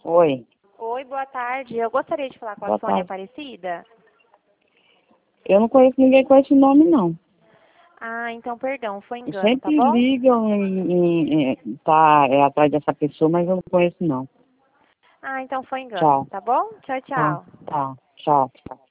Oi, Oi, boa tarde. Eu gostaria de falar com a boa Sônia tarde. Aparecida. Eu não conheço ninguém com esse nome, não. Ah, então, perdão, foi engano, tá Sempre bom? ligam tá atrás dessa pessoa, mas eu não conheço, não. Ah, então foi engano, Tchau. tá bom? Tchau, Tá, tchau. tá. Tchau, tchau.